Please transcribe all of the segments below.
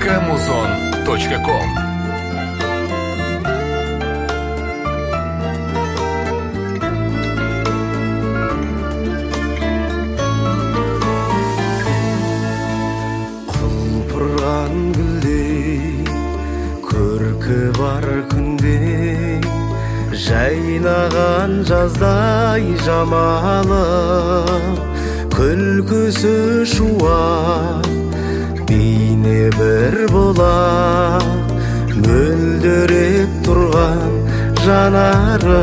muzon.com. Құлпырған гүлдей, көркі бар күндей, жайнаған жаздай жамалы, күлкісі шуақ, бейне бір бола, мөлдіреп тұрған жанары,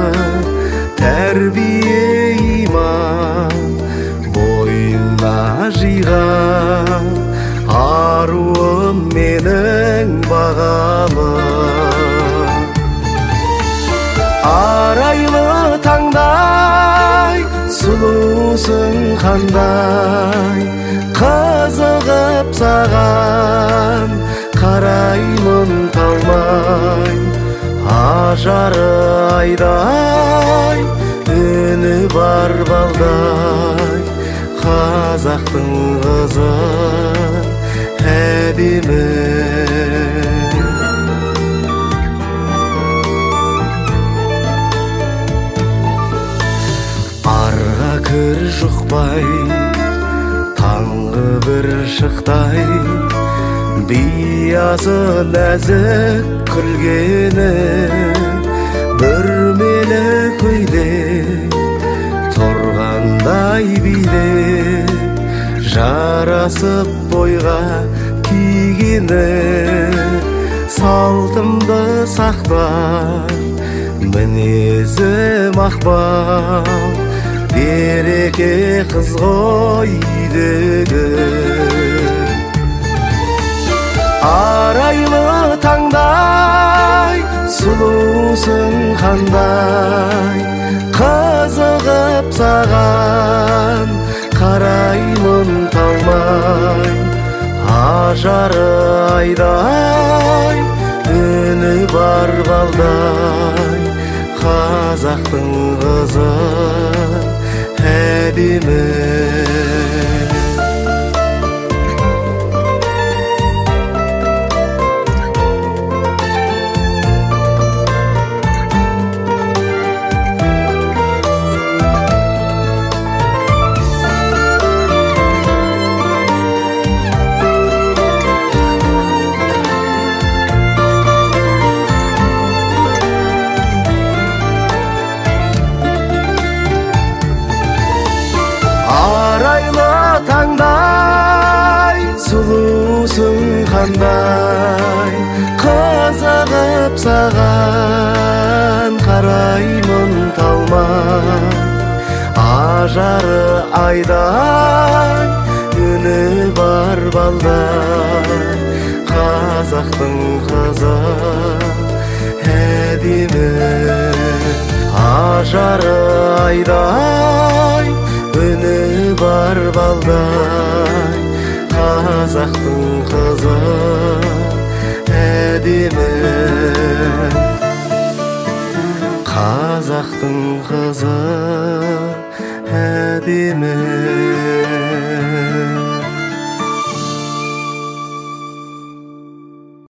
тәрбие иман бойына жиған, аруым менің бағалы. Арайлы таңдай, сұлусың қандай, қызығып саған қараймын талмай. Ажары айдай, үні бар балдай, қазақтың қызы әдемі. Арға кір жұқпай, таңғы бір шықтай, биязы нәзік күлгені, бүрмелі көйле тұрғандай биде, жарасып бойға кигені, салтымды сақтар, мінезі мақпал, береке қыз ғой үйдегі. Арайлы таңдай, сұлусың қандай, қызығып саған қараймын талмай. Ажары айдай, үні бар балдай, қазақтың қызы әдемі. Арайлы таңдай, сұлусың қандай, қызығып саған қараймын талмай. Ажары айдай, үні бар балдай, қазақтың қызы әдемі. Ажары айдай, үні бар балдай, қазақтың қызы әдемі. Қазақтың қызы әдемі.